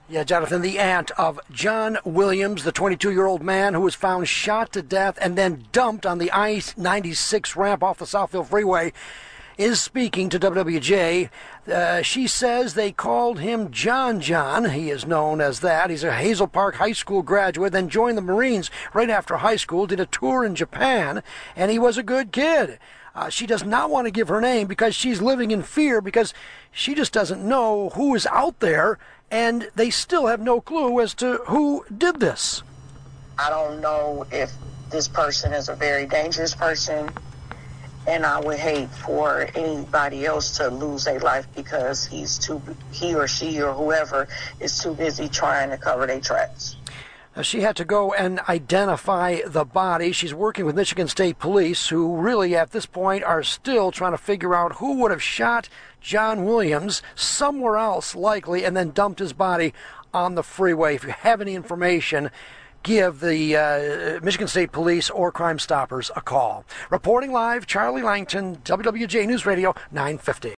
Yeah, Jonathan, the aunt of John Williams, the 22-year-old man who was found shot to death and then dumped on the I-96 ramp off the Southfield Freeway, is speaking to WWJ. She says they called him John. He is known as that. He's a Hazel Park High School graduate, then joined the Marines right after high school, did a tour in Japan, and he was a good kid. She does not want to give her name because she's living in fear because she just doesn't know who is out there, and they still have no clue as to who did this. I don't know if this person is a very dangerous person, and I would hate for anybody else to lose their life because he or she or whoever is too busy trying to cover their tracks. She had to go and identify the body. She's working with Michigan State Police, who really at this point are still trying to figure out who would have shot John Williams somewhere else likely and then dumped his body on the freeway. If you have any information, give the Michigan State Police or Crime Stoppers a call. Reporting live, Charlie Langton, WWJ News Radio 950.